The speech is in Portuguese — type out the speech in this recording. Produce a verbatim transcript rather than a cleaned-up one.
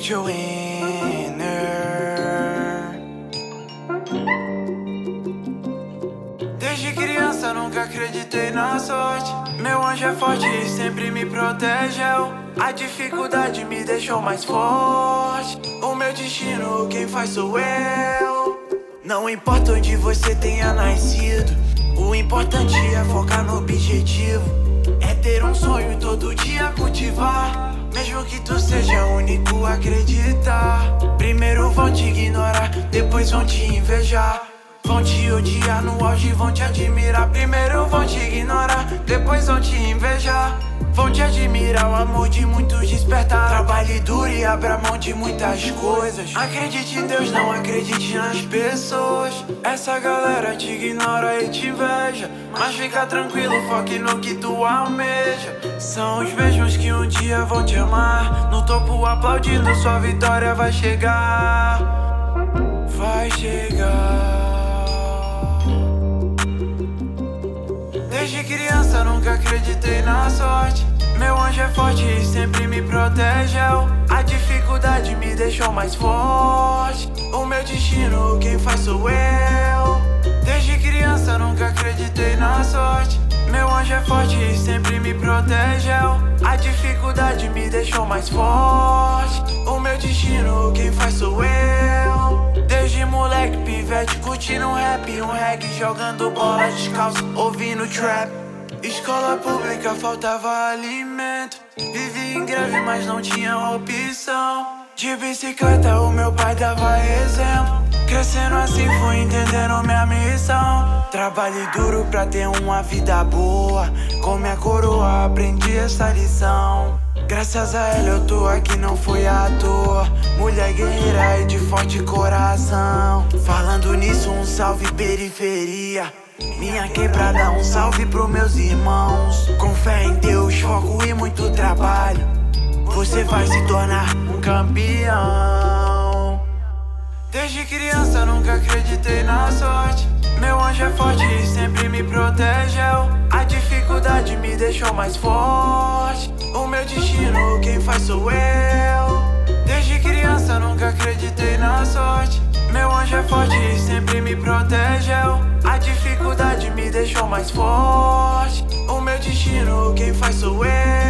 Get your winner. Desde criança nunca acreditei na sorte. Meu anjo é forte e sempre me protegeu. A dificuldade me deixou mais forte. O meu destino quem faz sou eu. Não importa onde você tenha nascido, o importante é focar no objetivo. É ter um sonho e todo dia cultivar. Mesmo que tu seja único, acreditar. Primeiro vão te ignorar, depois vão te invejar. Vão te odiar no auge, vão te admirar. Primeiro vão te ignorar, depois vão te invejar. Vão te admirar, o amor de muitos despertar. Trabalhe duro e abra mão de muitas coisas. Acredite em Deus, não acredite nas pessoas. Essa galera te ignora e te inveja, mas fica tranquilo, foque no que tu almeja. São os mesmos que um dia vão te amar. No topo aplaudindo, sua vitória vai chegar. Vai chegar. Desde criança nunca acreditei na sorte. Meu anjo é forte e sempre me protegeu. A dificuldade me deixou mais forte. O meu destino quem faz sou eu. Desde criança nunca acreditei na sorte. Meu anjo é forte e sempre me protegeu. A dificuldade me deixou mais forte. O meu destino quem faz sou eu. Desde moleque, pivete, curtindo um rap, um reggae, jogando bola descalço, ouvindo trap. Escola pública, faltava alimento. Vivi em greve, mas não tinha opção. De bicicleta, o meu pai dava exemplo. Crescendo assim, fui entendendo minha missão. Trabalhe duro pra ter uma vida boa. Com minha coroa, aprendi essa lição. Graças a ela eu tô aqui, não foi à toa. Mulher guerreira e de forte coração. Falando nisso, um salve periferia. Minha quebrada, um salve pros meus irmãos. Com fé em Deus, foco e muito trabalho, você vai se tornar um campeão. Desde criança nunca acreditei na sorte. Meu anjo é forte e sempre me protegeu. A dificuldade me deixou mais forte. O meu destino quem faz sou eu. Desde criança nunca acreditei na sorte. Meu anjo é forte e sempre me protegeu. A dificuldade me deixou mais forte. O meu destino quem faz sou eu.